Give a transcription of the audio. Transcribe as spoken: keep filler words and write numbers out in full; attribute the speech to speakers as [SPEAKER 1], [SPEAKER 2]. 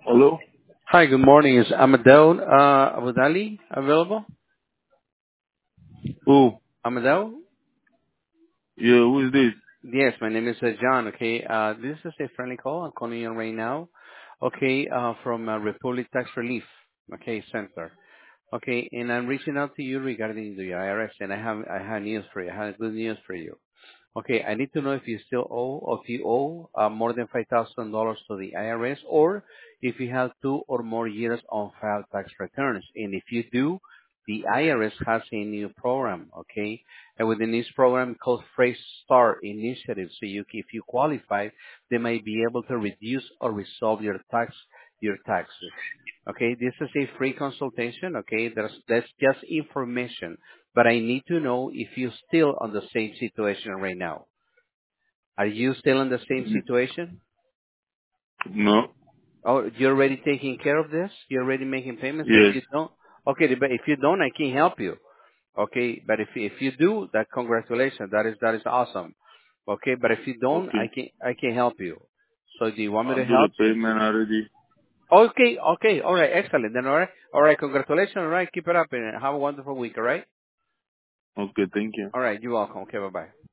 [SPEAKER 1] Hello?
[SPEAKER 2] Hi, good morning. Is Amadeo uh, Abudali available?
[SPEAKER 1] Oh,
[SPEAKER 2] Amadeo?
[SPEAKER 1] yeah, who is this?
[SPEAKER 2] Yes, my name is uh, John. Okay, uh, this is a friendly call. I'm calling you right now. Okay, uh, from uh, Republic Tax Relief. Okay, Center. Okay, and I'm reaching out to you regarding the I R S, and I have I have news for you. I have good news for you. Okay, I need to know if you still owe, or if you owe uh, more than five thousand dollars to the I R S, or if you have two or more years on file tax returns. And if you do, the I R S has a new program, okay? And within this program called Fresh Start Initiative, so you, if you qualify, they might be able to reduce or resolve your tax, your taxes. Okay, this is a free consultation, okay? That's, that's just information, but I need to know if you're still on the same situation right now. Are you still in the same
[SPEAKER 1] Mm,
[SPEAKER 2] situation?
[SPEAKER 1] No.
[SPEAKER 2] Oh, you're already taking care of this? You're already making payments? If
[SPEAKER 1] Yes.
[SPEAKER 2] you don't, okay, but if you don't, I can help you. Okay, but if if you do, that congratulations. That is that is awesome. Okay, but if you don't, I
[SPEAKER 1] Okay.
[SPEAKER 2] can I can help you. So do you want me
[SPEAKER 1] I
[SPEAKER 2] to
[SPEAKER 1] do the
[SPEAKER 2] help?
[SPEAKER 1] payment already.
[SPEAKER 2] Okay, okay, all right, excellent. Then all right, all right, congratulations. All right, keep it up and have a wonderful week. All right,
[SPEAKER 1] Okay, thank you.
[SPEAKER 2] all right, you're welcome. Okay, bye bye.